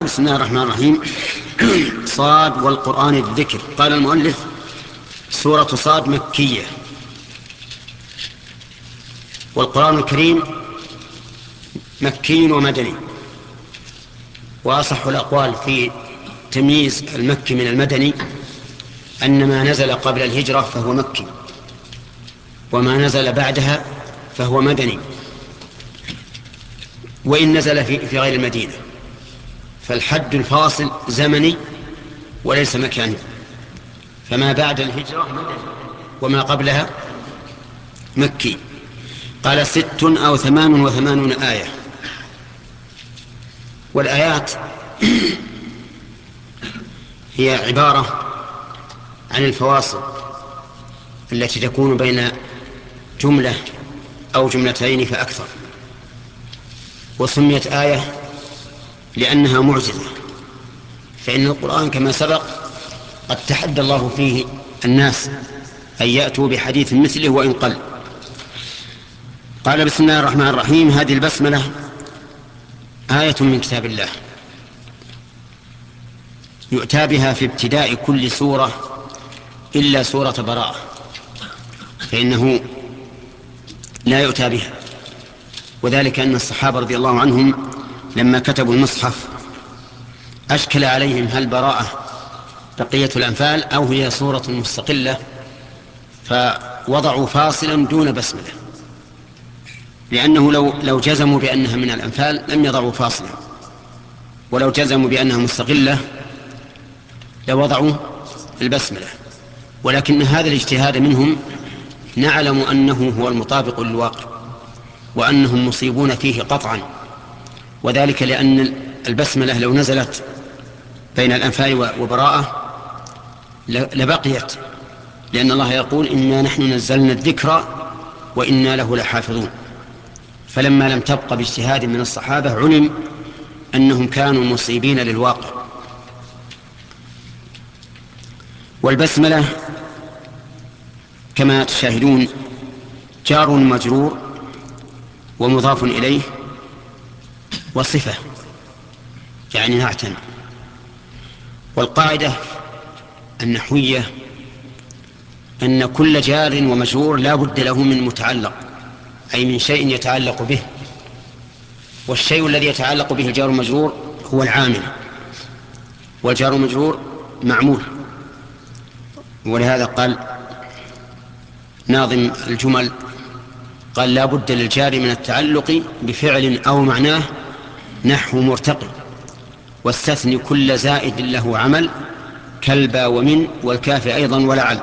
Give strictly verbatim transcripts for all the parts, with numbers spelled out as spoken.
بسم الله الرحمن الرحيم. صاد والقرآن الذكر. قال المؤلف: سورة صاد مكية، والقرآن الكريم مكي ومدني، وأصح الأقوال في تمييز المكي من المدني أن ما نزل قبل الهجرة فهو مكي، وما نزل بعدها فهو مدني، وإن نزل في, في غير المدينة فالحد الفاصل زمني وليس مكاني، فما بعد الهجرة مدني وما قبلها مكي. قال: ست أو ثمان وثمانون آية. والآيات هي عبارة عن الفواصل التي تكون بين جملة أو جملتين فأكثر، وسميت آية لأنها معجزة، فإن القرآن كما سبق قد تحدى الله فيه الناس أن يأتوا بحديث مثله وإن قل. قال: بسم الله الرحمن الرحيم. هذه البسملة آية من كتاب الله يؤتى بها في ابتداء كل سورة إلا سورة براءة، فإنه لا يؤتى بها، وذلك أن الصحابة رضي الله عنهم لما كتبوا المصحف أشكل عليهم هل براءة بقية الأنفال أو هي سورة مستقلة، فوضعوا فاصلا دون بسملة، لأنه لو, لو جزموا بأنها من الأنفال لم يضعوا فاصلا، ولو جزموا بأنها مستقلة لوضعوا البسملة. ولكن هذا الاجتهاد منهم نعلم أنه هو المطابق للواقع، وأنهم مصيبون فيه قطعا، وذلك لأن البسملة لو نزلت بين الأنفال وبراءة لبقيت، لأن الله يقول: إنا نحن نزلنا الذكر وإنا له لحافظون. فلما لم تبق باجتهاد من الصحابة علم أنهم كانوا مصيبين للواقع. والبسملة كما تشاهدون جار مجرور ومضاف إليه وصفة، يعني نعتا. والقاعدة النحوية أن كل جار ومجرور لا بد له من متعلق، أي من شيء يتعلق به، والشيء الذي يتعلق به الجار المجرور هو العامل، والجار المجرور معمول. ولهذا قال ناظم الجمل: قال: لا بد للجار من التعلق بفعل أو معناه نحو مرتقي، واستثني كل زائد له عمل كالبا ومن والكاف أيضا ولعل.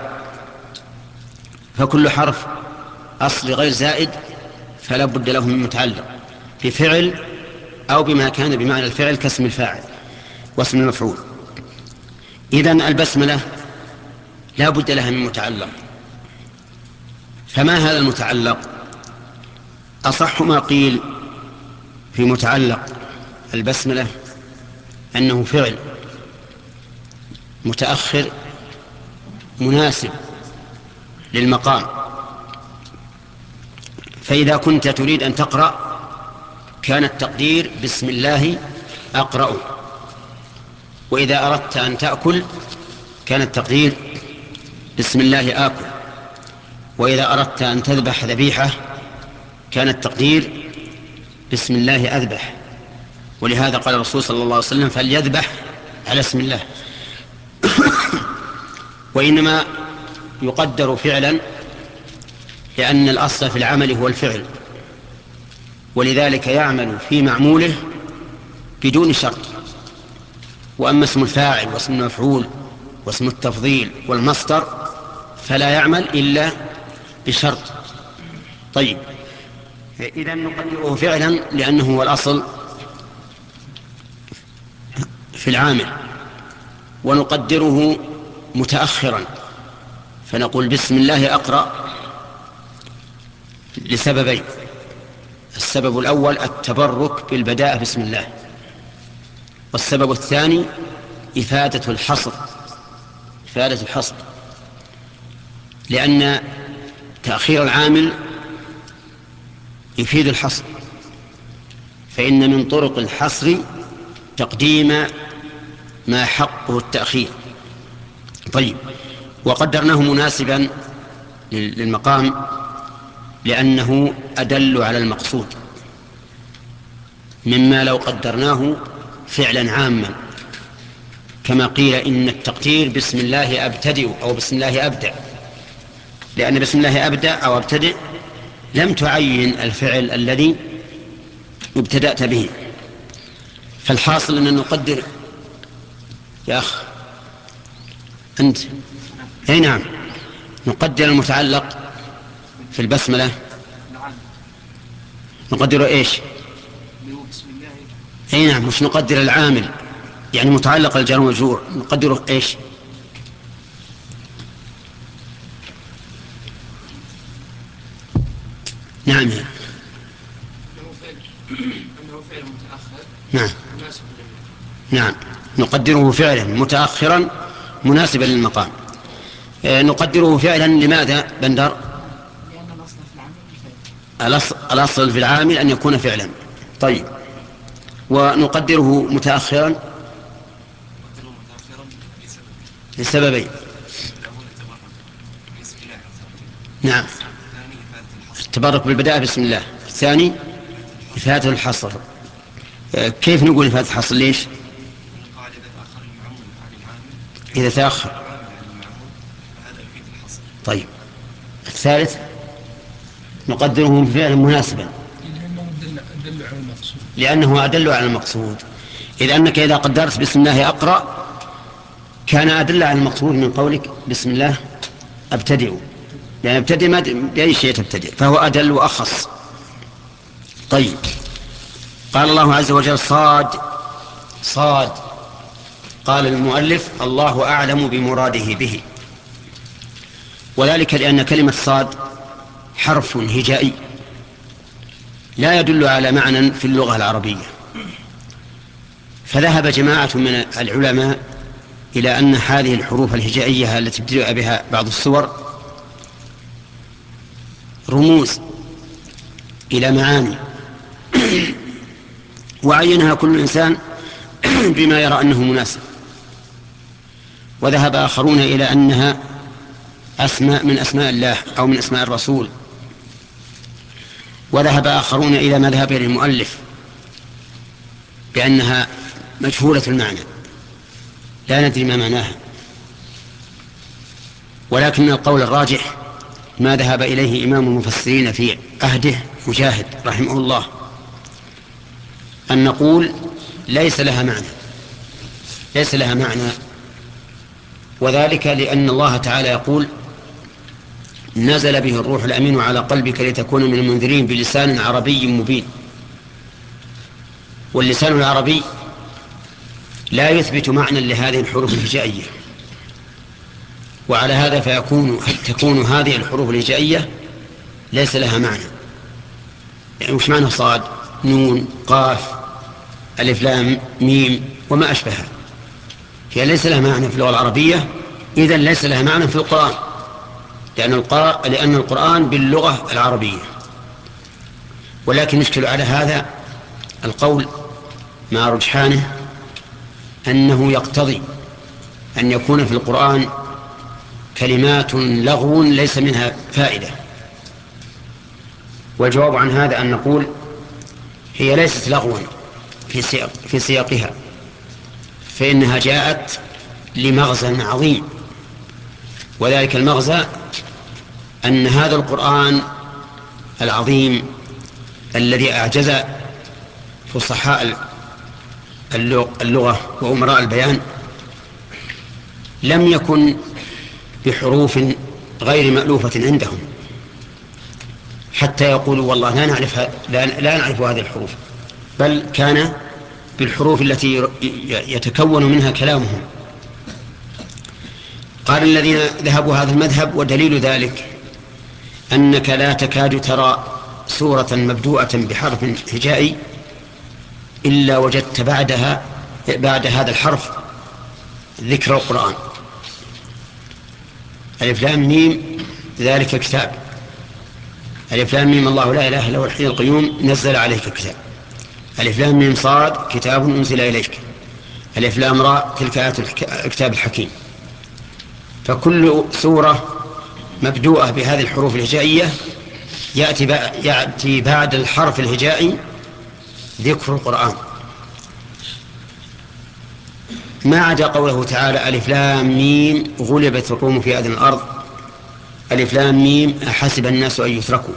فكل حرف أصل غير زائد فلا بد له من متعلق بفعل أو بما كان بمعنى الفعل كاسم الفاعل واسم المفعول. إذن البسملة لا بد لها من متعلق. فما هذا المتعلق؟ أصح ما قيل في متعلق البسملة أنه فعل متأخر مناسب للمقام. فإذا كنت تريد أن تقرأ كان التقدير: بسم الله أقرأ. وإذا أردت أن تأكل كان التقدير: بسم الله آكل. وإذا أردت أن تذبح ذبيحة كان التقدير: بسم الله أذبح. ولهذا قال الرسول صلى الله عليه وسلم: فليذبح على اسم الله. وإنما يقدر فعلا لأن الأصل في العمل هو الفعل، ولذلك يعمل في معموله بدون شرط. وأما اسم الفاعل واسم المفعول واسم التفضيل والمصدر فلا يعمل إلا بشرط. طيب، إذن نقدره فعلا لأنه هو الأصل في العامل، ونقدره متأخرا فنقول: بسم الله أقرأ، لسببين: السبب الأول التبرك بالبداءة بسم الله، والسبب الثاني إفادة الحصر إفادة الحصر لأن تأخير العامل يفيد الحصر، فإن من طرق الحصر تقديم ما حقه التأخير. طيب، وقدرناه مناسبا للمقام لأنه أدل على المقصود، مما لو قدرناه فعلا عاما كما قيل إن التقدير بسم الله أبتدئ أو بسم الله أبدأ، لأن بسم الله أبدأ أو أبتدئ لم تعين الفعل الذي ابتدأت به. فالحاصل أن نقدر يا أخ أنت أي نعم نقدر المتعلق في البسملة، نقدر إيش؟ أي نعم، مش نقدر العامل، يعني متعلق الجار والمجرور نقدره إيش؟ نعم أنه فعل متأخر. نعم نعم نقدره فعلا متأخرا مناسبا للمقام. آه نقدره فعلا لماذا بندر؟ لأن الأصل في العمل الأصل, الأصل في العامل أن يكون فعلا. طيب، ونقدره متأخرا لسببين. نعم، التبرك بالبداء بسم الله. الثاني إفادة الحصر. آه كيف نقول إفادة الحصر؟ ليش؟ إذا تأخر. طيب، الثالث نقدره فعلا مناسبا لأنه أدل على المقصود. إذ أنك إذا قدرت بسم الله أقرأ كان أدل على المقصود من قولك بسم الله أبتدئ، لأن أبتدئ ما بأي شيء تبتدئ، فهو أدل وأخص. طيب، قال الله عز وجل صاد صاد. قال المؤلف الله أعلم بمراده به، وذلك لأن كلمة صاد حرف هجائي لا يدل على معنى في اللغة العربية. فذهب جماعة من العلماء إلى أن هذه الحروف الهجائية التي ابتدأ بها بعض السور رموز إلى معاني وعينها كل إنسان بما يرى أنه مناسب. وذهب آخرون إلى أنها أسماء من أسماء الله أو من أسماء الرسول. وذهب آخرون إلى مذهب المؤلف بأنها مجهولة المعنى لا ندري ما معناها. ولكن القول الراجح ما ذهب إليه إمام المفسرين في عهده مجاهد رحمه الله، أن نقول ليس لها معنى ليس لها معنى وذلك لأن الله تعالى يقول نزل به الروح الأمين على قلبك لتكون من المنذرين بلسان عربي مبين. واللسان العربي لا يثبت معنى لهذه الحروف الهجائية، وعلى هذا فيكون تكون هذه الحروف الهجائية ليس لها معنى. يعني وش معنى صاد نون قاف ألف لام ميم وما أشبهها؟ هي ليس لها معنى في اللغة العربية، إذن ليس لها معنى في القرآن، لأن القرآن, لأن القرآن باللغة العربية. ولكن يشكل على هذا القول مع رجحانه أنه يقتضي أن يكون في القرآن كلمات لغو ليس منها فائدة. والجواب عن هذا أن نقول هي ليست لغوا في, سياق في سياقها، فإنها جاءت لمغزى عظيم، وذلك المغزى أن هذا القرآن العظيم الذي أعجز فصحاء اللغة وأمراء البيان لم يكن بحروف غير مألوفة عندهم حتى يقولوا والله لا نعرف, لا, لا نعرف هذه الحروف، بل كان بالحروف التي يتكون منها كلامهم. قال الذين ذهبوا هذا المذهب ودليل ذلك أنك لا تكاد ترى سورة مبدوءة بحرف هجائي إلا وجدت بعدها بعد هذا الحرف ذكر القرآن. ألف لام ميم ذلك كتاب، ألف لام ميم الله لا إله إلا هو الحي القيوم نزل عليك الكتاب، ألف لام ميم صاد كتاب أنزل إليك. ألف لام را تلك آيات الكتاب الحكيم. فكل سورة مبدوءة بهذه الحروف الهجائية يأتي, يأتي بعد الحرف الهجائي ذكر القرآن، ما عدا قوله تعالى ألف لام ميم غلبت الروم في أدنى الأرض ألف لام ميم أحسب الناس أن يتركوا.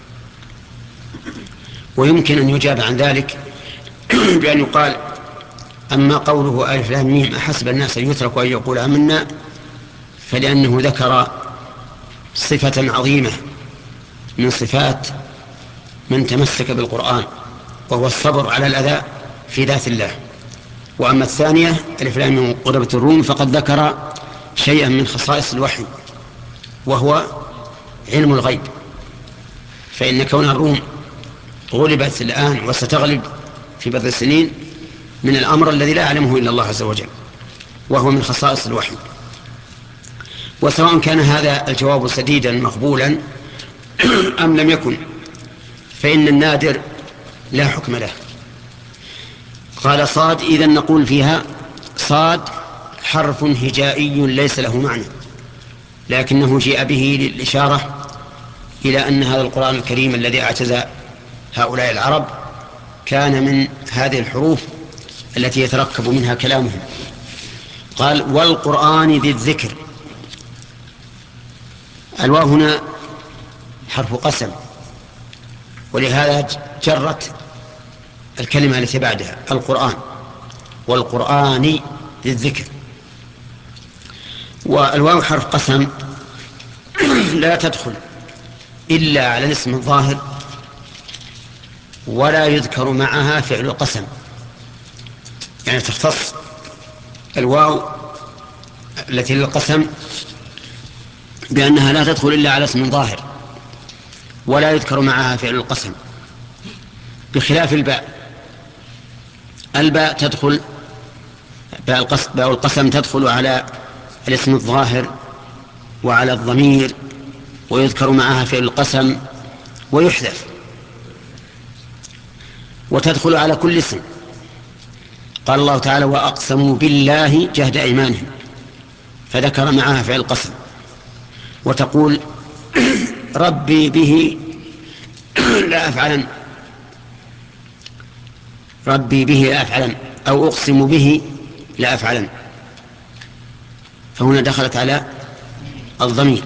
ويمكن أن يجاب عن ذلك بأن يقال أما قوله ألف لام ميم أحسب الناس أن يتركوا أن يقول آمنا فلأنه ذكر صفة عظيمة من صفات من تمسك بالقرآن وهو الصبر على الأذى في ذات الله. وأما الثانية ألف لام ميم غلبت الروم فقد ذكر شيئا من خصائص الوحي وهو علم الغيب، فإن كون الروم غلبت الآن وستغلب في بضع سنين من الأمر الذي لا يعلمه إلا الله عز وجل، وهو من خصائص الوحي. وسواء كان هذا الجواب سديدا مقبولا أم لم يكن فإن النادر لا حكم له. قال صاد إذن نقول فيها صاد حرف هجائي ليس له معنى، لكنه جاء به للإشارة إلى أن هذا القرآن الكريم الذي اعتز هؤلاء العرب كان من هذه الحروف التي يتركب منها كلامهم. قال والقرآن ذي الذكر. الواو هنا حرف قسم، ولهذا جرت الكلمة التي بعدها القرآن، والقرآن ذي الذكر. والواو حرف قسم لا تدخل إلا على الاسم الظاهر ولا يذكر معها فعل القسم، يعني تختص الواو التي للقسم بأنها لا تدخل إلا على اسم ظاهر ولا يذكر معها فعل القسم، بخلاف الباء. الباء تدخل باء القسم تدخل على الاسم الظاهر وعلى الضمير ويذكر معها فعل القسم ويحذف، وتدخل على كل اسم. قال الله تعالى وأقسموا بالله جهد أيمانهم فذكر معها فعل القسم. وتقول ربي به لا أفعلن، ربي به لا أفعلن، أو أقسم به لا أفعلن، فهنا دخلت على الضمير.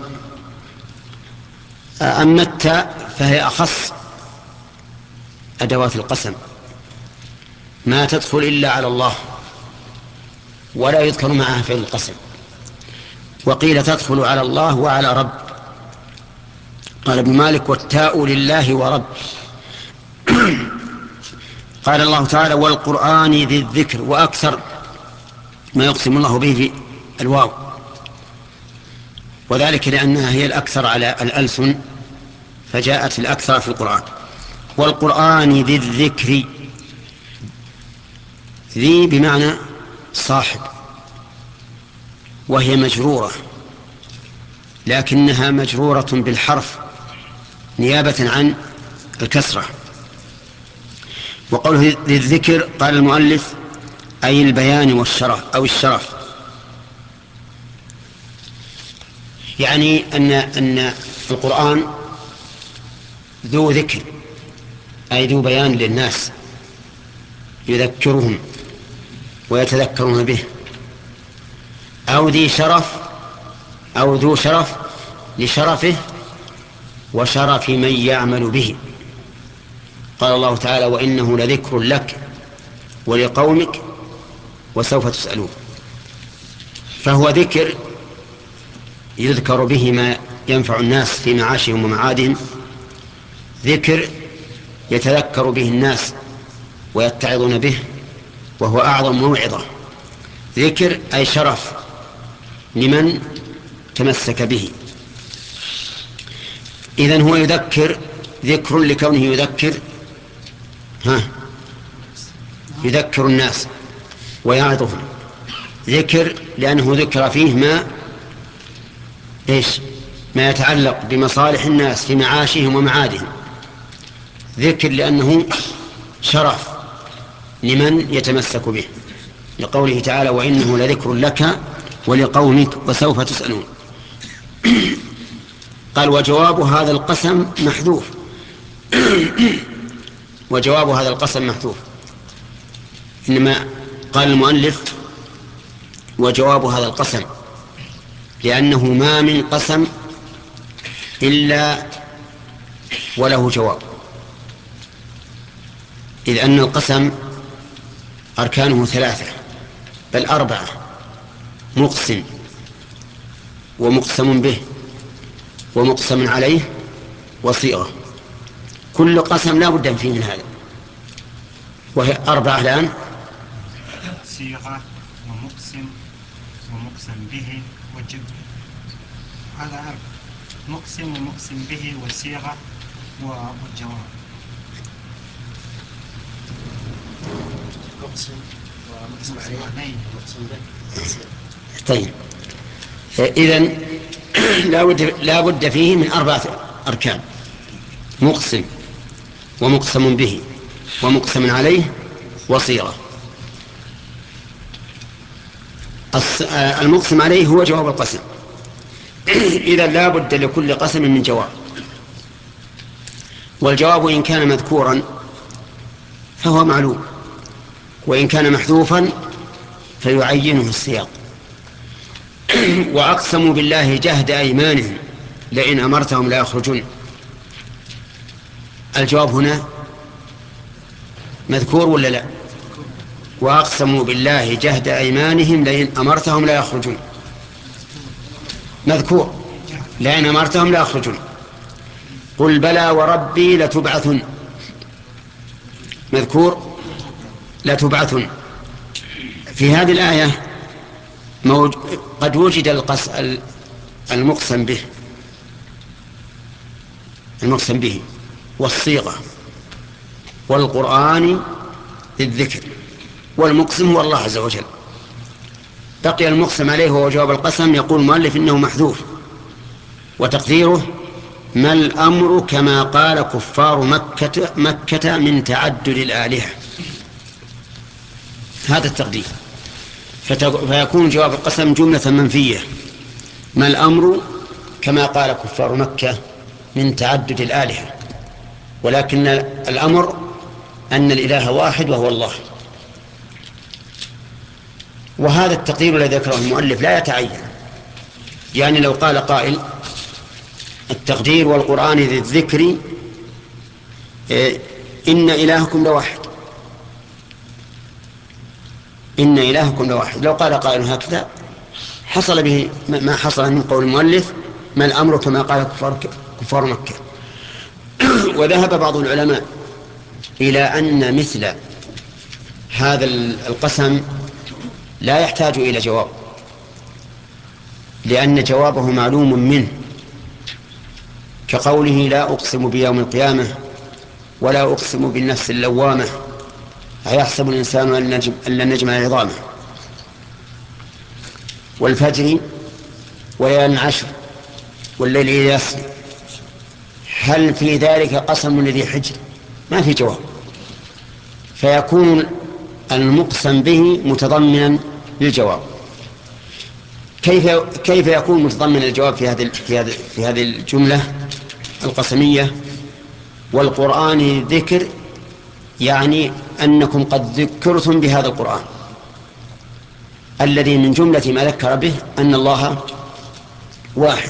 أما التاء فهي أخص أدوات القسم، ما تدخل إلا على الله ولا يذكر معها فعل القسم. وقيل تدخل على الله وعلى رب. قال ابن مالك والتاء لله ورب. قال الله تعالى والقرآن ذي الذكر، وأكثر ما يقسم الله به في الواو، وذلك لأنها هي الأكثر على الألسن فجاءت الأكثر في القرآن. والقرآن ذي الذكر، ذي بمعنى صاحب، وهي مجرورة لكنها مجرورة بالحرف نيابة عن الكسرة. وقوله ذي الذكر قال المؤلف أي البيان والشرف أو الشرف، يعني أن أن القرآن ذو ذكر أي ذو بيان للناس يذكرهم ويتذكرون به، أو ذي شرف أو ذو شرف لشرفه وشرف من يعمل به. قال الله تعالى وإنه لذكر لك ولقومك وسوف تسألون. فهو ذكر يذكر به ما ينفع الناس في معاشهم ومعادهم، ذكر يتذكر به الناس ويتعظون به وهو أعظم موعظة. ذكر أي شرف لمن تمسك به. إذن هو يذكر، ذكر لكونه يذكر ها يذكر الناس ويعظهم. ذكر لأنه ذكر فيه ما إيش ما يتعلق بمصالح الناس في معاشهم ومعادهم. ذكر لأنه شرف لمن يتمسك به. لقوله تعالى وإنه لذكر لك ولقومك وسوف تسألون. قال وجواب هذا القسم محذوف. وجواب هذا القسم محذوف، إنما قال المؤلف وجواب هذا القسم لأنه ما من قسم إلا وله جواب، إذ أن القسم أركانه ثلاثة بل أربعة: مقسم ومقسم به ومقسم عليه وصيغة. كل قسم لا بد فيه من هذا، وهي أربعة الآن: صيغة ومقسم ومقسم به وجب. هذا أربعة: مقسم ومقسم به وصيغة والجواب. مقسم ومقسم عليه ومقسم به. طيب، إذن لا بد فيه من أربعة أركان: مقسم ومقسم به ومقسم عليه وصيغة. المقسم عليه هو جواب القسم. إذا لا بد لكل قسم من جواب، والجواب إن كان مذكورا فهو معلوم، وإن كان محذوفا فيعينه السياق. وأقسموا بالله جهد أيمانهم لئن أمرتهم لا يخرجون. الجواب هنا مذكور ولا لا؟ وأقسموا بالله جهد أيمانهم لئن أمرتهم لا يخرجون. مذكور لئن أمرتهم لا يخرجون. قل بلى وربي لتبعثن. مذكور لتبعثن. في هذه الآية موج... قد وجد القس... المقسم به المقسم به والصيغة والقرآن الذكر، والمقسم هو الله عز وجل. بقي المقسم عليه وهو جواب القسم. يقول المؤلف إنه محذوف، وتقديره ما الأمر كما قال كفار مكة, مكة من تعدد الآلهة. هذا التقدير، فيكون جواب القسم جملة منفية: ما الأمر كما قال كفار مكة من تعدد الآلهة، ولكن الأمر أن الإله واحد وهو الله. وهذا التقدير الذي ذكره المؤلف لا يتعين، يعني لو قال قائل التقدير والقرآن ذي الذكر إن إلهكم لواحد، إن إلهكم لواحد، لو قال قائل هكذا حصل به ما حصل من قول المؤلف ما الأمر كما قال كفار, كفار مكة. وذهب بعض العلماء إلى أن مثل هذا القسم لا يحتاج إلى جواب، لأن جوابه معلوم منه، كقوله لا أقسم بيوم القيامة ولا أقسم بالنفس اللوامة أيحسب الإنسان أن لن نجمع عظامه، والفجر وليال عشر والليل إذا يسر هل في ذلك قسم لذي حجر؟ ما في جواب، فيكون المقسم به متضمنا للجواب. كيف كيف يكون متضمن الجواب في هذه في هذه في هذه الجملة القسمية؟ والقرآن ذكر، يعني أنكم قد ذكرتم بهذا القرآن الذي من جملة ما ذكر به أن الله واحد.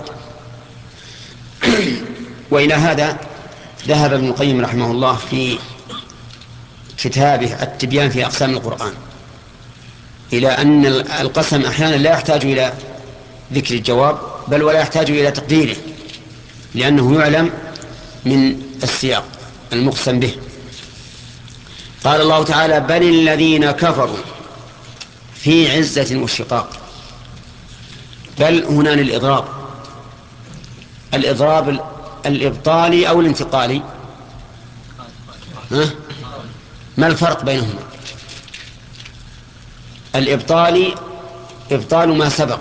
وإلى هذا ذهب ابن القيم رحمه الله في كتابه التبيان في أقسام القرآن إلى أن القسم أحيانا لا يحتاج إلى ذكر الجواب بل ولا يحتاج إلى تقديره، لأنه يعلم من السياق المقسم به. قال الله تعالى بل الذين كفروا في عزة وشقاق. بل هنا للإضراب، الإضراب الإبطالي أو الانتقالي، ها؟ ما الفرق بينهما؟ الإبطالي إبطال ما سبق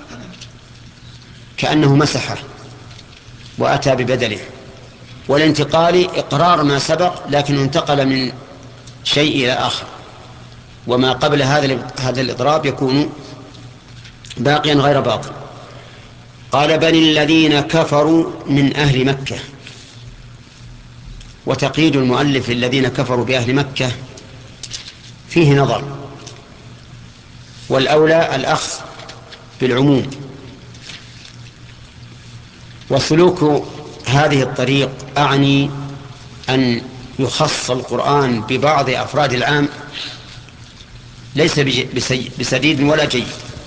كأنه مسحه وأتى ببدله، والانتقالي إقرار ما سبق لكن انتقل من شيء إلى آخر. وما قبل هذا هذا الإضراب يكون باقيا غير باطل. قال بل الذين كفروا من أهل مكة. وتقييد المؤلف الذين كفروا بأهل مكة فيه نظر، والأولى الأخذ بالعموم. وسلوك هذه الطريق أعني أن يخص القرآن ببعض أفراد العام ليس بسديد ولا جيد،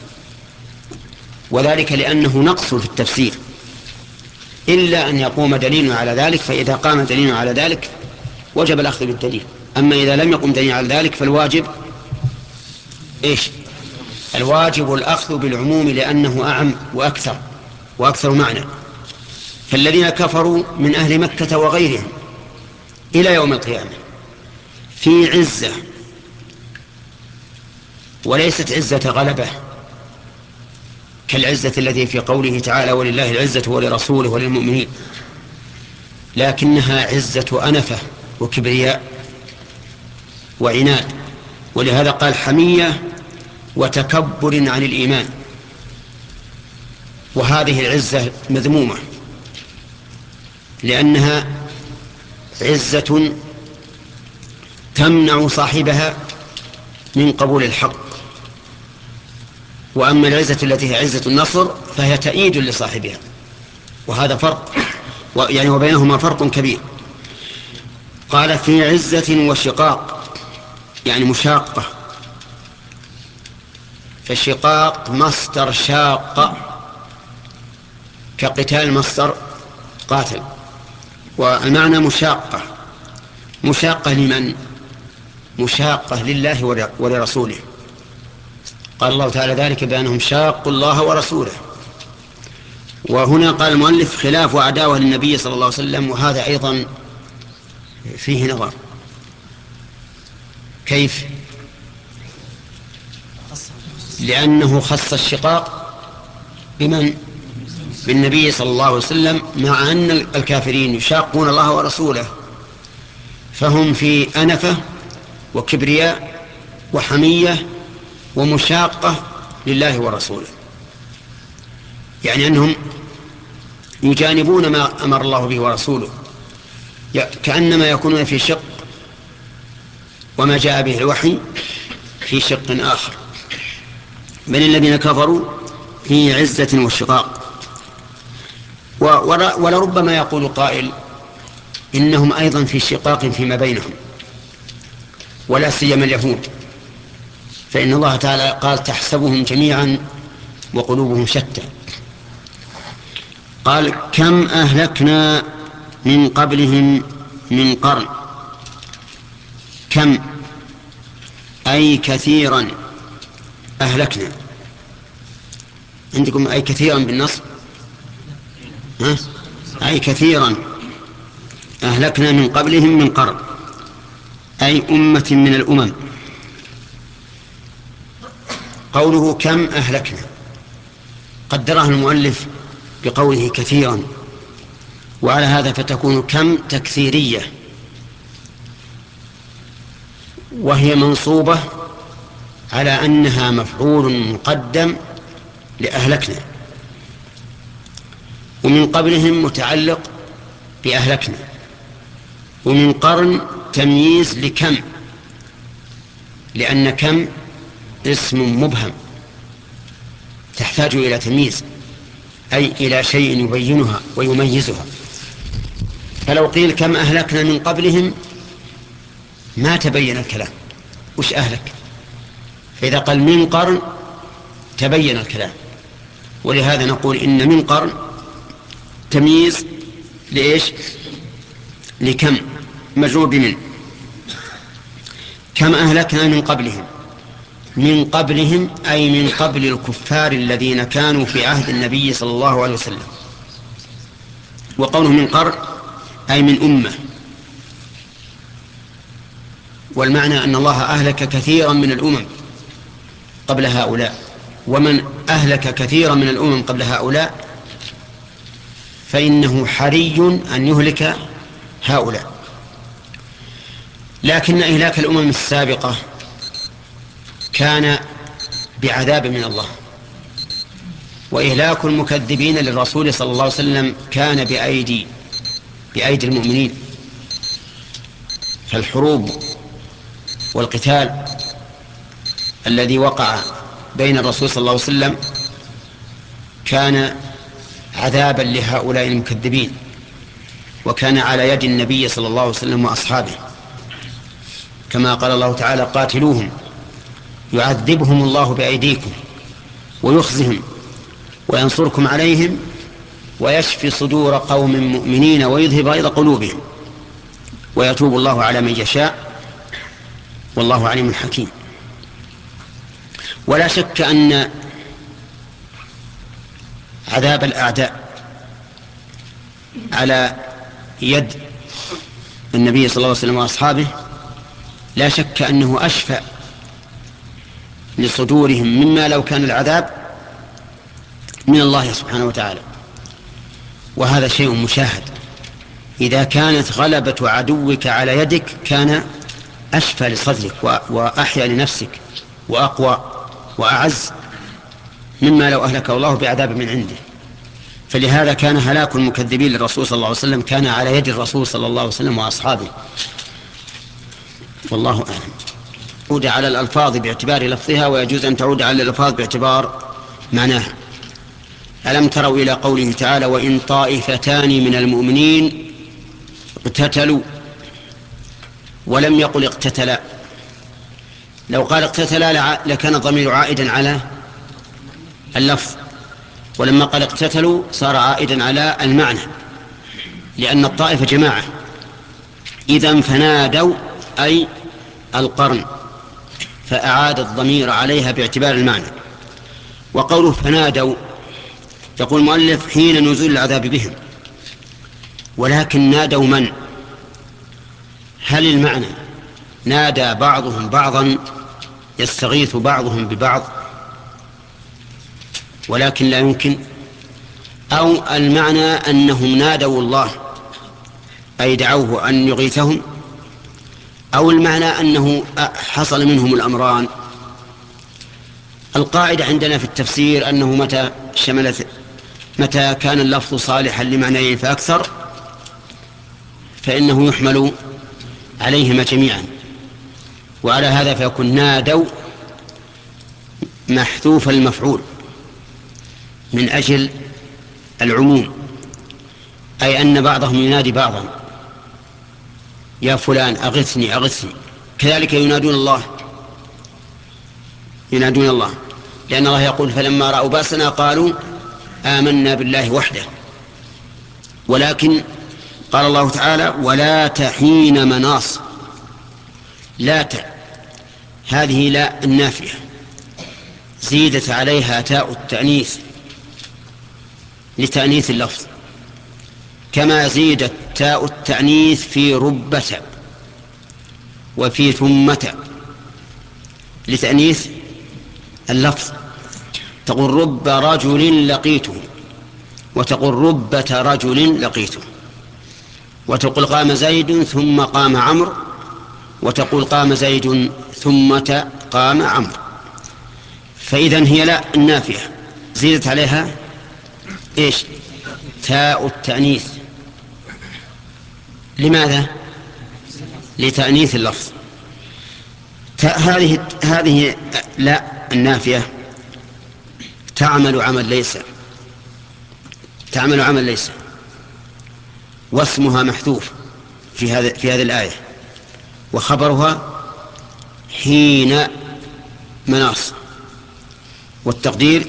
وذلك لأنه نقص في التفسير، إلا أن يقوم دليل على ذلك، فإذا قام دليل على ذلك وجب الأخذ بالدليل. أما إذا لم يقم دليل على ذلك فالواجب إيش؟ الواجب الأخذ بالعموم، لأنه أعم وأكثر وأكثر معنى. فالذين كفروا من أهل مكة وغيرهم إلى يوم القيامة في عزة، وليست عزة غلبة كالعزة التي في قوله تعالى ولله العزة ولرسوله وللمؤمنين، لكنها عزة أنفة وكبرياء وعناد. ولهذا قال حمية وتكبر عن الإيمان. وهذه العزة مذمومة، لأنها عزة تمنع صاحبها من قبول الحق. وأما العزة التي هي عزة النصر فهي تأييد لصاحبها، وهذا فرق، يعني وبينهما فرق كبير. قال في عزة وشقاق، يعني مشاقة. فالشقاق مصدر شاق، كقتال مصدر قاتل، والمعنى مشاقة. مشاقة لمن؟ مشاقة لله ولرسوله. قال الله تعالى ذلك بأنهم شاقوا الله ورسوله. وهنا قال المؤلف خلاف وعداوة للنبي صلى الله عليه وسلم، وهذا أيضا فيه نظر. كيف؟ لأنه خص الشقاق بمن؟ بالنبي صلى الله عليه وسلم، مع أن الكافرين يشاقون الله ورسوله، فهم في أنفة وكبرياء وحمية ومشاقة لله ورسوله، يعني أنهم يجانبون ما أمر الله به ورسوله، كأنما يكونون في شق، وما جاء به الوحي في شق آخر. بل الذين كفروا في عزة وشقاق. ولربما يقول قائل إنهم أيضا في شقاق فيما بينهم، ولا سيما اليهود، فإن الله تعالى قال تحسبهم جميعا وقلوبهم شتى. قال كم أهلكنا من قبلهم من قرن. كم أي كثيرا أهلكنا. عندكم أي كثيرا بالنصب؟ ها؟ أي كثيرا أهلكنا من قبلهم من قرن، أي أمة من الأمم. قوله كم أهلكنا قدرها المؤلف بقوله كثيرا، وعلى هذا فتكون كم تكثيرية، وهي منصوبة على أنها مفعول مقدم لأهلكنا، ومن قبلهم متعلق بأهلكنا، ومن قرن تمييز لكم، لأن كم اسم مبهم تحتاج إلى تمييز، أي إلى شيء يبينها ويميزها. فلو قيل كم أهلكنا من قبلهم ما تبين الكلام، وش أهلك؟ فإذا قال من قرن تبين الكلام. ولهذا نقول إن من قرن تمييز لإيش؟ لكم، مجرور بمن. كم أهلكنا من قبلهم. من قبلهم أي من قبل الكفار الذين كانوا في عهد النبي صلى الله عليه وسلم. وقوله من قرن أي من أمة، والمعنى أن الله أهلك كثيرا من الأمم قبل هؤلاء، ومن أهلك كثيرا من الأمم قبل هؤلاء فإنه حري أن يهلك هؤلاء. لكن إهلاك الأمم السابقة كان بعذاب من الله، وإهلاك المكذبين للرسول صلى الله عليه وسلم كان بأيدي بأيدي المؤمنين. فالحروب والقتال الذي وقع بين الرسول صلى الله عليه وسلم كان عذابا لهؤلاء المكذبين، وكان على يد النبي صلى الله عليه وسلم وأصحابه، كما قال الله تعالى: قاتلوهم يعذبهم الله بأيديكم ويخزهم وينصركم عليهم ويشفي صدور قوم مؤمنين ويذهب غيظ قلوبهم ويتوب الله على من يشاء والله عليم حكيم. ولا شك أن عذاب الأعداء على يد النبي صلى الله عليه وسلم وأصحابه لا شك أنه أشفى لصدورهم مما لو كان العذاب من الله سبحانه وتعالى. وهذا شيء مشاهد، إذا كانت غلبة عدوك على يدك كان أشفى لصدرك وأحيا لنفسك وأقوى وأعز مما لو أهلك الله بعذاب من عنده. فلهذا كان هلاك المكذبين للرسول صلى الله عليه وسلم كان على يد الرسول صلى الله عليه وسلم وأصحابه، والله أعلم. تعود على الألفاظ باعتبار لفظها، ويجوز أن تعود على الألفاظ باعتبار معناها. ألم تروا إلى قوله تعالى: وإن طائفتان من المؤمنين اقتتلوا، ولم يقل اقتتلا. لو قال اقتتلا لكان الضمير عائدا على اللفظ، ولما قال اقتتلوا صار عائدا على المعنى، لأن الطائفة جماعة. إذن فنادوا أي القرن، فأعاد الضمير عليها باعتبار المعنى. وقوله فنادوا يقول المؤلف حين نزول العذاب بهم، ولكن نادوا من؟ هل المعنى نادى بعضهم بعضا يستغيث بعضهم ببعض ولكن لا يمكن، أو المعنى أنهم نادوا الله أي دعوه أن يغيثهم، أو المعنى أنه حصل منهم الأمران؟ القاعدة عندنا في التفسير أنه متى شملت متى كان اللفظ صالحا لمعنيين فأكثر فإنه يحمل عليهما جميعا، وعلى هذا فيكون نادوا محذوف المفعول من أجل العموم، أي أن بعضهم ينادي بعضا: يا فلان أغثني أغثني. كذلك ينادون الله ينادون الله لأن الله يقول: فلما رأوا بأسنا قالوا آمنا بالله وحده. ولكن قال الله تعالى: ولا تحين مناص. لا ت هذه لا النافية زيدت عليها تاء التأنيث لتأنيث اللفظ، كما زيدت تاء التأنيث في ربة وفي ثمة لتأنيث اللفظ. تقول رب رجل لقيته، وتقول ربة رجل لقيته، وتقول قام زيد ثم قام عمرو، وتقول قام زيد ثم قام عمرو. فإذن هي لا النافية زيدت عليها إيش؟ تاء التأنيث. لماذا؟ لتأنيث اللفظ. هذه هذه لا النافية تعمل عمل ليس تعمل عمل ليس واسمها محذوف في هذا في هذه الآية، وخبرها حين مناص، والتقدير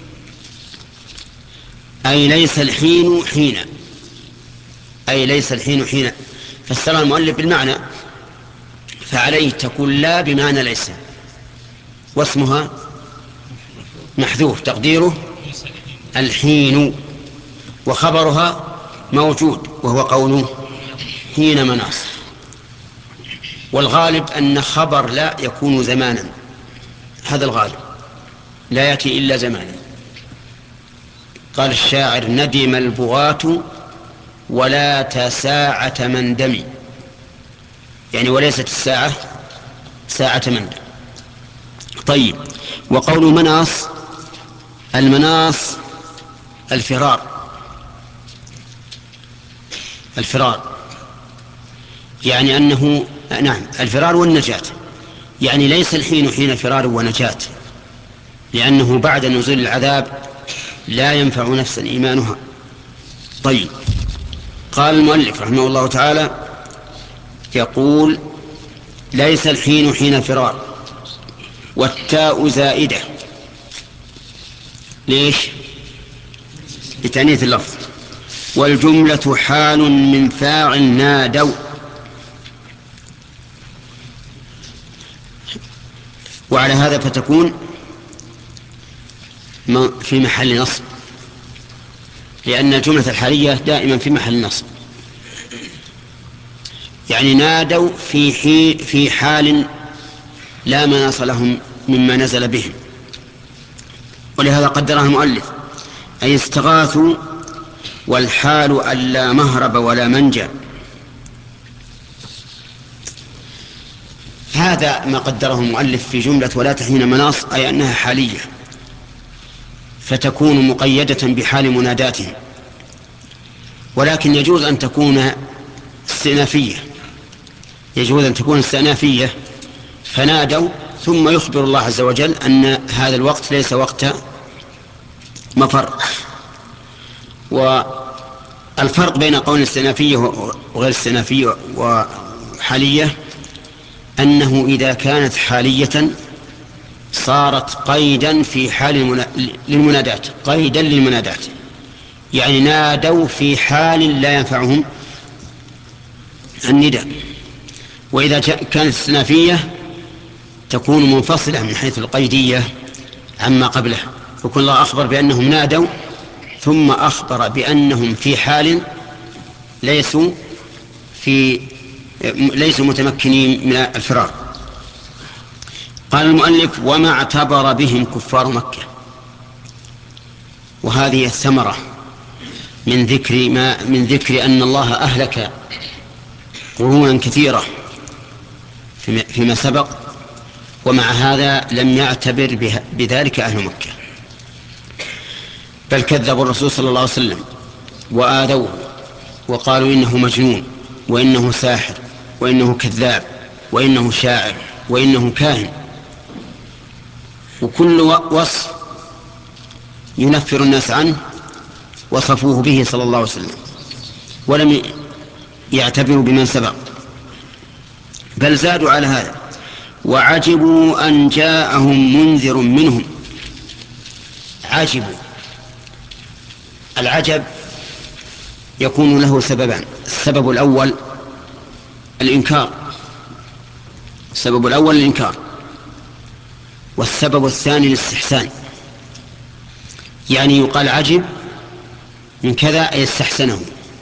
أي ليس الحين حين أي ليس الحين حين فسرها المؤلف بالمعنى، فعليه تكون لا بمعنى ليس، واسمها محذوف تقديره الحين، وخبرها موجود وهو قوله حين مناص. والغالب أن خبر لا يكون زمانا، هذا الغالب، لا يأتي إلا زمانا. قال الشاعر: ندم البغاة ولا تساعة مندم، يعني وليست الساعة ساعة مندم. طيب، وقول مناص، المناص الفرار، الفرار يعني أنه نعم الفرار والنجاة، يعني ليس الحين حين فرار ونجاة، لأنه بعد نزول العذاب لا ينفع نفسا إيمانها. طيب، قال المؤلف رحمه الله تعالى يقول ليس الحين حين فرار، والتاء زائدة، ليش؟ لتأنيث اللفظ. والجملة حال من فاعل نادوا، وعلى هذا فتكون في محل نصب، لأن الجملة الحالية دائما في محل نصب، يعني نادوا في حي في حال لا مناص لهم مما نزل بهم، ولهذا قدرها المؤلف أي استغاثوا، والحال أن لا مهرب ولا منجا. هذا ما قدره المؤلف في جملة ولا تحين مناص، أي أنها حالية فتكون مقيدة بحال مناداتهم، ولكن يجوز أن تكون استئنافية، يجوز أن تكون استئنافية فنادوا ثم يخبر الله عز وجل أن هذا الوقت ليس وقت مفر. والفرق بين قول استئنافية وغير استئنافية وحالية أنه إذا كانت حالية صارت قيدا في حال المنا... للمنادات، قيدا للمنادات، يعني نادوا في حال لا ينفعهم النداء. وإذا كانت استئنافية تكون منفصلة من حيث القيدية عما قبله، وكل الله أخبر بأنهم نادوا ثم أخبر بأنهم في حال ليسوا في ليسوا متمكنين من الفرار. قال المؤلف وما اعتبر بهم كفار مكة، وهذه الثمرة من ذكر ما من ذكر أن الله أهلك قرونا كثيرة فيما سبق، ومع هذا لم يعتبر بذلك أهل مكة، بل كذبوا الرسول صلى الله عليه وسلم وآذوه وقالوا إنه مجنون وإنه ساحر وإنه كذاب وإنه شاعر وإنه كاهن، وكل وصف ينفر الناس عنه وصفوه به صلى الله عليه وسلم، ولم يعتبروا بمن سبق، بل زادوا على هذا. وعجبوا أن جاءهم منذر منهم، عجبوا. العجب يكون له سببان، السبب الأول الإنكار، السبب الأول الإنكار، والسبب الثاني الاستحسان، يعني يقال عجب من كذا أي استحسنه،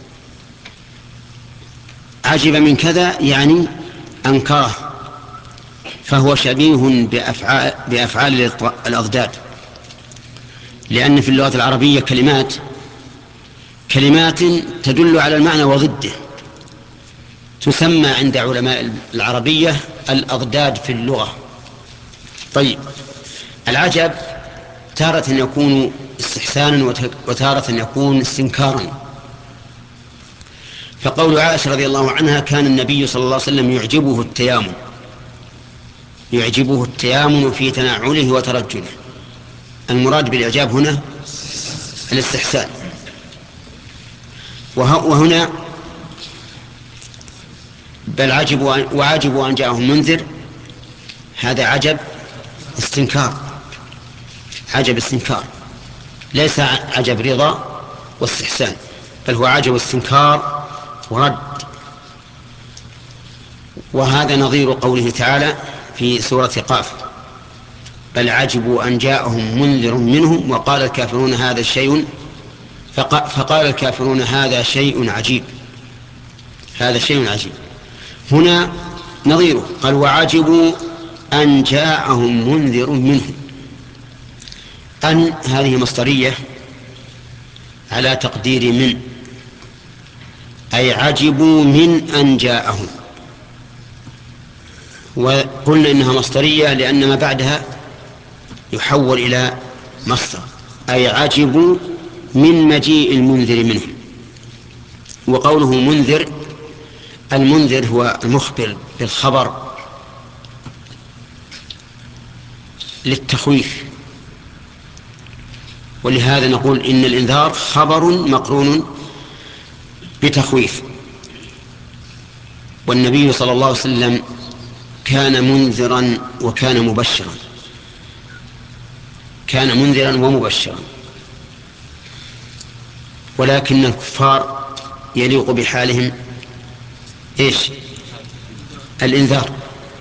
عجب من كذا يعني أنكره، فهو شبيه بأفعال, بأفعال الأضداد، لأن في اللغة العربية كلمات كلمات تدل على المعنى وضده تسمى عند علماء العربية الأضداد في اللغة. طيب، العجب تارة يكون استحسانا وتارة يكون استنكارا. فقول عائشة رضي الله عنها كان النبي صلى الله عليه وسلم يعجبه التيامن، يعجبه التيامن في تنعله وترجله، المراد بالإعجاب هنا الاستحسان. وهنا بل عجبوا وعجبوا أن جاءهم منذر، هذا عجب استنكار، عجب استنكار، ليس عجب رضا واستحسان، بل هو عجب استنكار ورد. وهذا نظير قوله تعالى في سورة قاف بل عجبوا أن جاءهم منذر منهم وقال الكافرون هذا شيء فقال الكافرون هذا شيء عجيب، هذا شيء عجيب. هنا نظيره قال وعجبوا أن جاءهم منذر منهم، أن هذه مصدرية على تقدير من، أي عجبوا من أن جاءهم، وقلنا إنها مصدرية لأن ما بعدها يحول إلى مصدر، أي عجبوا من مجيء المنذر منهم. وقوله منذر، المنذر هو المخبر بالخبر للتخويف، ولهذا نقول إن الإنذار خبر مقرون بتخويف. والنبي صلى الله عليه وسلم كان منذرا وكان مبشرا، كان منذرا ومبشرا، ولكن الكفار يليق بحالهم إيش؟ الإنذار،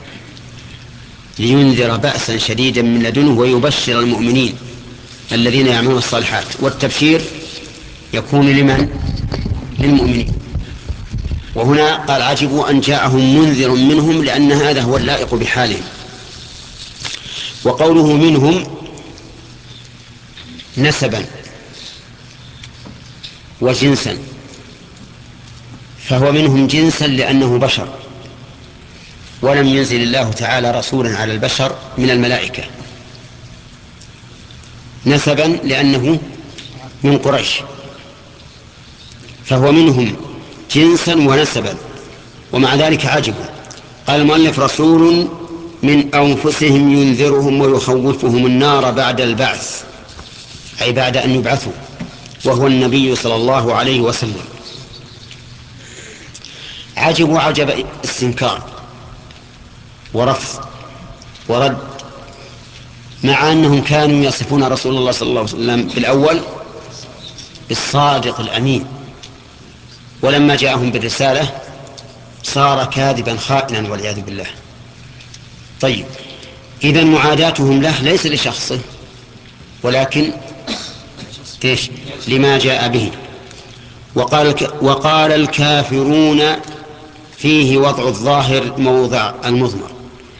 لينذر بأسا شديدا من لدنه ويبشر المؤمنين الذين يعملون الصالحات. والتبشير يكون لمن؟ للمؤمنين. وهنا قال عجبوا أن جاءهم منذر منهم، لأن هذا هو اللائق بحالهم. وقوله منهم نسبا وجنسا، فهو منهم جنسا لأنه بشر، ولم ينزل الله تعالى رسولا على البشر من الملائكة. نسبا لأنه من قريش، فهو منهم جنسا ونسبا، ومع ذلك عجبوا. قال المؤلف رسول من أنفسهم ينذرهم ويخوفهم النار بعد البعث، أي بعد أن يبعثوا، وهو النبي صلى الله عليه وسلم. عجبوا عجب استنكار ورفض ورد، مع أنهم كانوا يصفون رسول الله صلى الله عليه وسلم في الأول بالصادق الأمين، ولما جاءهم بالرسالة صار كاذبا خائنا والعياذ بالله. طيب، إذن معاداتهم له ليس لشخصه، ولكن إيش؟ لما جاء به. وقال, وقال الكافرون فيه وضع الظاهر موضع المضمر.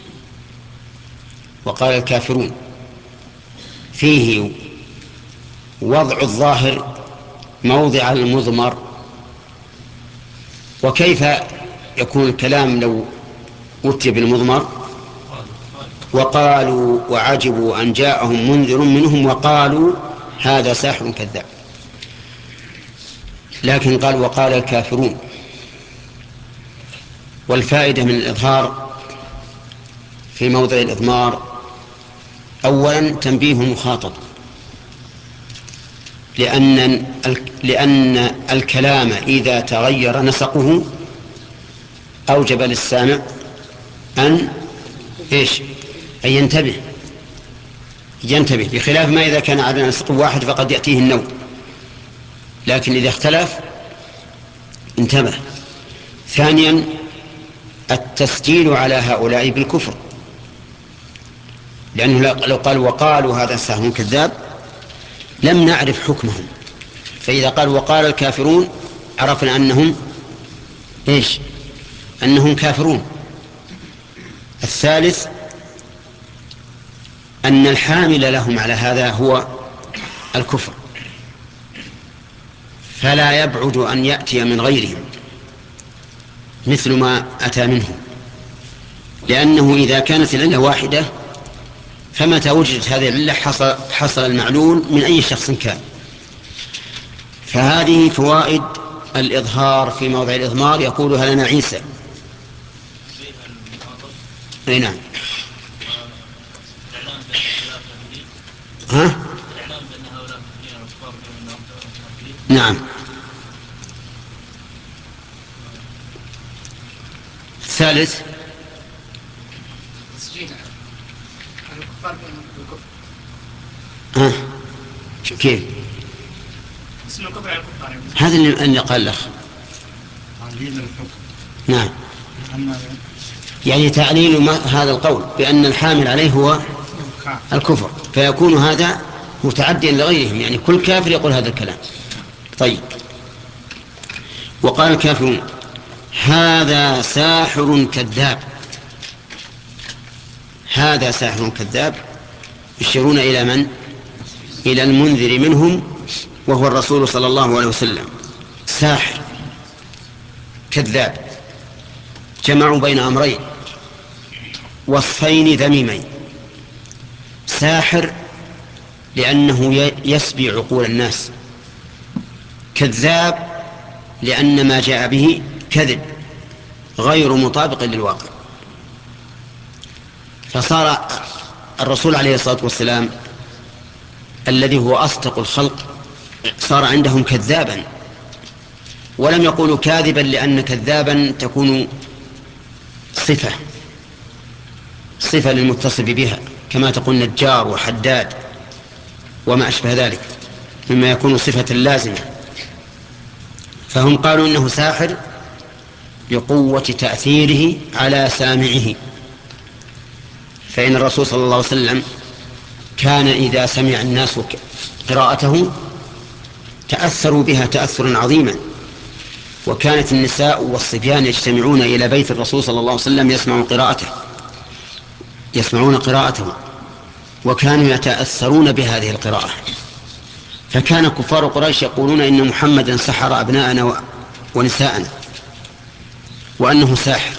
وقال الكافرون فيه وضع الظاهر موضع المضمر. وكيف يكون الكلام لو أتي بالمضمر؟ وقالوا وعجبوا أن جاءهم منذر منهم وقالوا هذا ساحر كذاب. لكن قال وقال الكافرون. والفائدة من الإظهار في موضع الإضمار أولا تنبيه المخاطب، لأن لأن الكلام إذا تغير نسقه أوجب للسامع أن إيش؟ أن ينتبه ينتبه بخلاف ما إذا كان على نسق واحد فقد يأتيه النوم، لكن إذا اختلف انتبه. ثانيا التسجيل على هؤلاء بالكفر، لأنه لو قال وقالوا هذا ساحر كذاب لم نعرف حكمهم، فإذا قال وقال الكافرون عرفنا أنهم إيش؟ أنهم كافرون. الثالث أن الحامل لهم على هذا هو الكفر، فلا يبعد أن يأتي من غيرهم مثل ما أتى منهم، لأنه إذا كانت العلة واحدة فمتى وجدت هذه العلة حصل, حصل المعلول من أي شخص كان. فهذه فوائد الإظهار في موضع الإضمار يقولها لنا عيسى. أي نعم. ها؟ نعم. الثالث ها؟ كيف؟ هذا اللي قال لك. نعم، يعني تعليل هذا القول بأن الحامل عليه هو الكفر، فيكون هذا متعديا لغيرهم، يعني كل كافر يقول هذا الكلام. طيب، وقال الكافرون هذا ساحر كذاب. هذا ساحر كذاب يشيرون إلى من؟ إلى المنذر منهم وهو الرسول صلى الله عليه وسلم. ساحر كذاب، جمعوا بين أمرين وصفين ذميمين. ساحر لأنه يسبي عقول الناس، كذاب لأن ما جاء به كذب غير مطابق للواقع. فصار الرسول عليه الصلاة والسلام الذي هو أصدق الخلق صار عندهم كذابا، ولم يقولوا كاذبا لأن كذابا تكون صفة صفة للمتصف بها، كما تقول نجار وحداد وما أشبه ذلك مما يكون صفة لازمة. فهم قالوا إنه ساحر لقوة تأثيره على سامعه. فإن الرسول صلى الله عليه وسلم كان إذا سمع الناس قراءته تأثروا بها تأثرا عظيما، وكانت النساء والصبيان يجتمعون إلى بيت الرسول صلى الله عليه وسلم يسمعون قراءته يسمعون قراءته وكانوا يتأثرون بهذه القراءة. فكان كفار قريش يقولون إن محمدا سحر أبناءنا ونساءنا، وأنه ساحر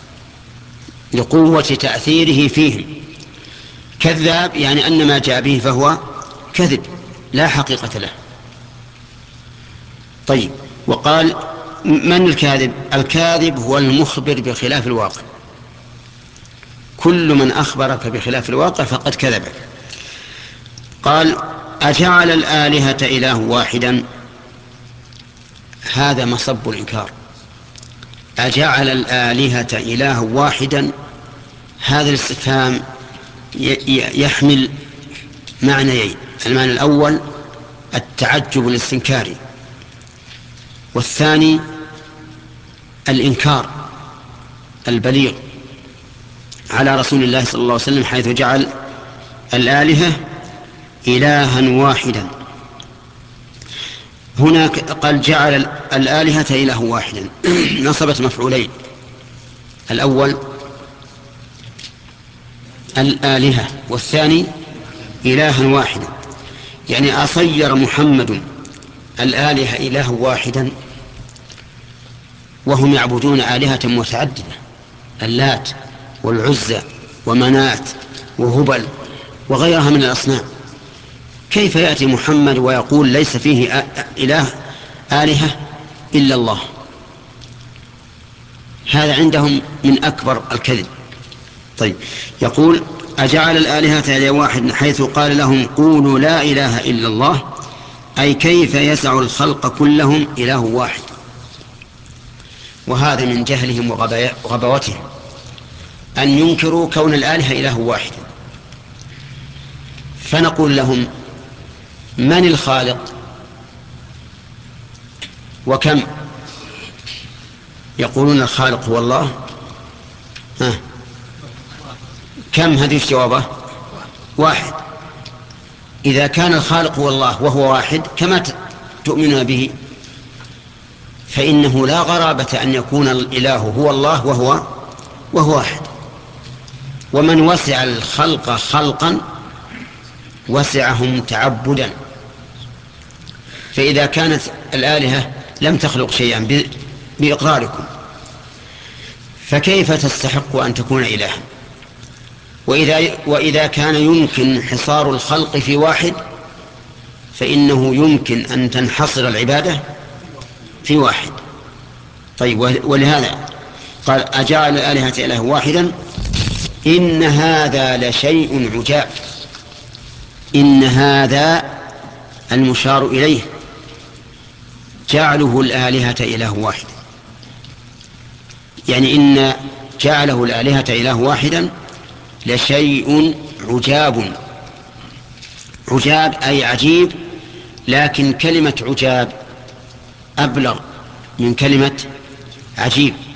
لقوة تأثيره فيهم. كذاب يعني أن ما جاء به فهو كذب لا حقيقة له. طيب، وقال من الكاذب؟ الكاذب هو المخبر بخلاف الواقع، كل من أخبرك بخلاف الواقع فقد كذبك. قال أجعل الآلهة إله واحدا، هذا مصب الإنكار. أجعل الآلهة إله واحدا، هذا الاستفهام يحمل معنيين: المعنى الأول التعجب الاستنكاري، والثاني الإنكار البليغ على رسول الله صلى الله عليه وسلم، حيث جعل الآلهة إلها واحدا. هناك قال جعل الآلهة إله واحدا، نصبت مفعولين: الأول الآلهة والثاني إلها واحدا، يعني أصير محمد الآلهة إله واحدا وهم يعبدون آلهة متعددة: اللات والعزى ومنات وهبل وغيرها من الأصنام. كيف يأتي محمد ويقول ليس فيه إله آلهة إلا الله؟ هذا عندهم من أكبر الكذب. طيب، يقول أجعل الآلهة إله واحد، حيث قال لهم قولوا لا إله إلا الله، أي كيف يسع الخلق كلهم إله واحد. وهذا من جهلهم وغباوتهم أن ينكروا كون الآلهة إله واحد. فنقول لهم: من الخالق وكم؟ يقولون الخالق هو الله. ها، كم؟ هذه جوابه واحد. إذا كان الخالق هو الله وهو واحد كما تؤمنون به، فإنه لا غرابة أن يكون الإله هو الله وهو وهو واحد. ومن وسع الخلق خلقا وسعهم تعبدا. فإذا كانت الآلهة لم تخلق شيئا بإقراركم، فكيف تستحق أن تكون إلها؟ وإذا, وإذا كان يمكن حصار الخلق في واحد، فإنه يمكن أن تنحصر العبادة في واحد. طيب، ولهذا قال أجعل الآلهة إله واحدا إن هذا لشيء عجاب. إن هذا المشار إليه جعله الآلهة إله واحد، يعني إن جعله الآلهة إله واحدا لشيء عجاب. عجاب أي عجيب، لكن كلمة عجاب أبلغ من كلمة عجيب،